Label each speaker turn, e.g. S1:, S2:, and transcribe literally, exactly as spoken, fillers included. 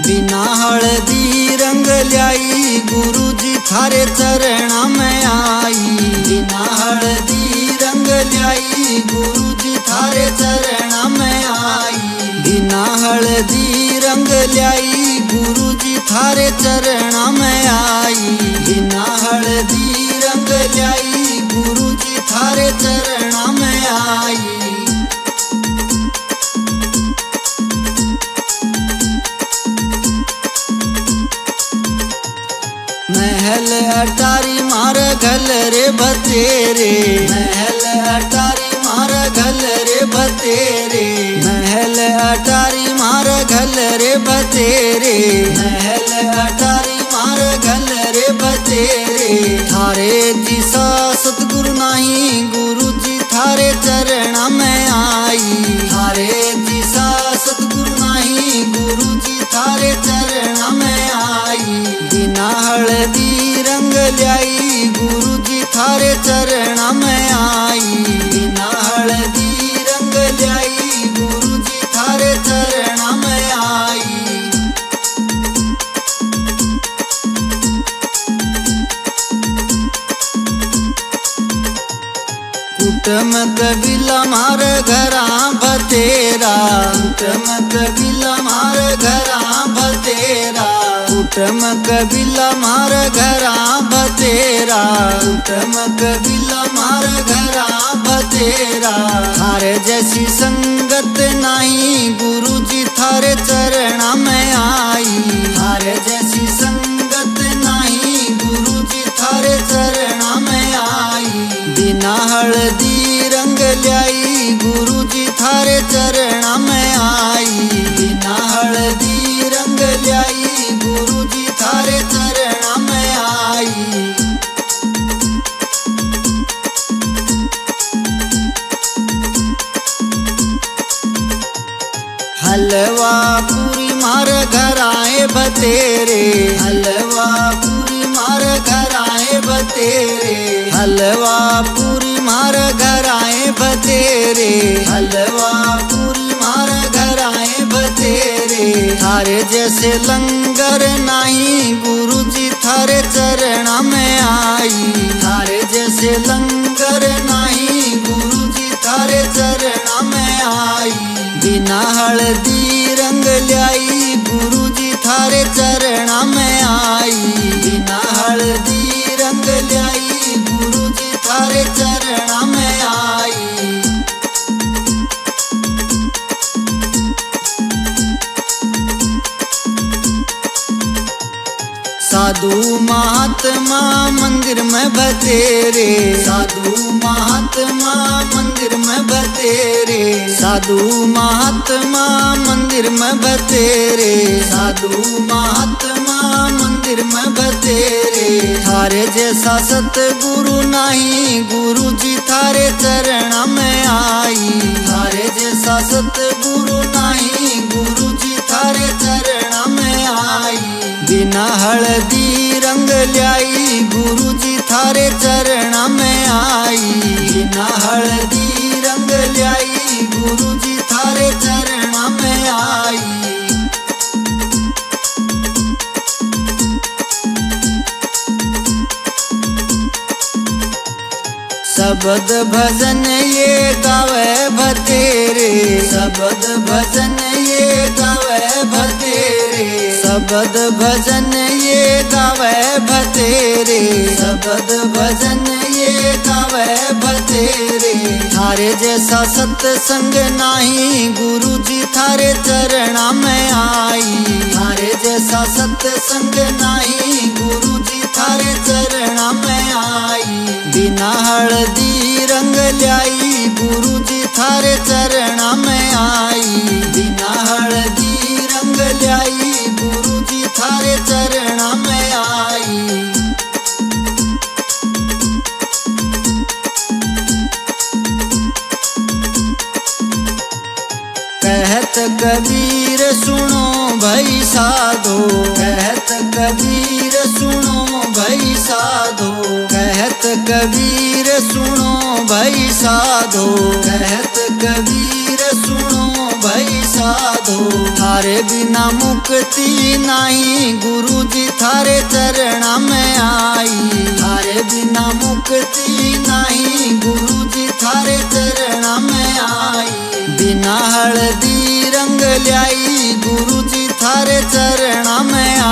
S1: बिना हळदी रंग ल्याई गुरुजी थारे चरणा में आई। बिना हळदी रंग ल्याई गुरुजी थारे चरणा में आई। बिना हळदी रंग ल्याई गुरुजी थारे चरणा में आई। बिना हळदी रंग ल्याई गुरुजी थारे चरणा में आई। महल अटारी मार घल रे बतेरे। महल अटारी मार घल रे बतेरे। महल अटारी मार घल रे बतेरे। महल अटारी मार घल रे बतेरे। थारे दिशा सतगुरु नाही गुरुजी थारे चरणा में आई। थारे दिशा सतगुरु नाही गुरुजी थारे चरणा में आई। बिना हळदी रंग ल्याई गुरुजी थारे चरणा में आई। बिना हळदी रंग ल्याई गुरुजी थारे चरणा में आई। कुटम कबिला मार घरा भतेरा। कुटम कबिला मार घरा भतेरा। कुटम कबिला मार घरा भतेरा। कुटम कबिला मार घरा भतेरा। थारे जैसी संगत नहीं गुरुजी थारे चरणा में आई। थारे जैसी संगत नहीं गुरुजी थारे चरणा में आई। बिना हळदी रंग ल्याई गुरुजी थारे चरणा में आई। बिना हळदी रंग ल्याई गुरुजी थारे चरणा में आई। हलवा पूरी मार घराए बतेरे। हलवा पूरी मार घराए बतेरे। हलवा पूरी मार घराए बतेरे। हलवा पूरी मार घराए बतेरे। थारे जैसे लंगर नहीं गुरुजी थारे चरणा में आई। थारे जैसे लंगर नहीं गुरुजी थारे चरणा में आई। बिना हळदी रंग ल्याई गुरुजी थारे चरणा में आई। बिना हळदी रंग ल्याई गुरुजी थारे चरणा में आई। साधु महात्मा मंदिर में बतेरे। साधु महात्मा मंदिर में बतेरे। साधु महात्मा मंदिर में बतेरे। साधु महात्मा मंदिर में बतेरे। थारे जैसा सतगुरु नहीं गुरुजी थारे चरणा में आई। थारे जैसा सतगुरु नहीं गुरुजी थारे चरणा में आई। बिना हळदी रंग ल्याई गुरुजी थारे चरणा में आई। बिना हळदी रंग ल्याई गुरुजी थारे चरणा में आई। शबद भजन ये गावे भतेरे। शबद भजन ये गावे भतेरे। शबद भजन ये गावे भतेरे। शबद भजन ये गावे भतेरे। थारे जैसा सत्संग नाही गुरुजी थारे चरणा में आई। थारे जैसा सत्संग नाही गुरुजी थारे चरणा में आई। बिना हळदी रंग ल्याई गुरुजी थारे चरणा में आई। बिना हळदी रंग ल्याई गुरुजी थारे चरणा में आई। कहत कबीर सुनो भई साधो। कहत कबीर सुनो भई साधो। कहत कबीर सुनो भई साधो। कहत कबीर सुनो भई साधो। साधो। थारे बिना मुक्ति नहीं गुरु जी थारे चरणा में आई। थारे बिना मुक्ति नहीं गुरु जी थारे चरणा में आई। बिना हल्दी रंग ल्याई गुरु जी थारे चरणा में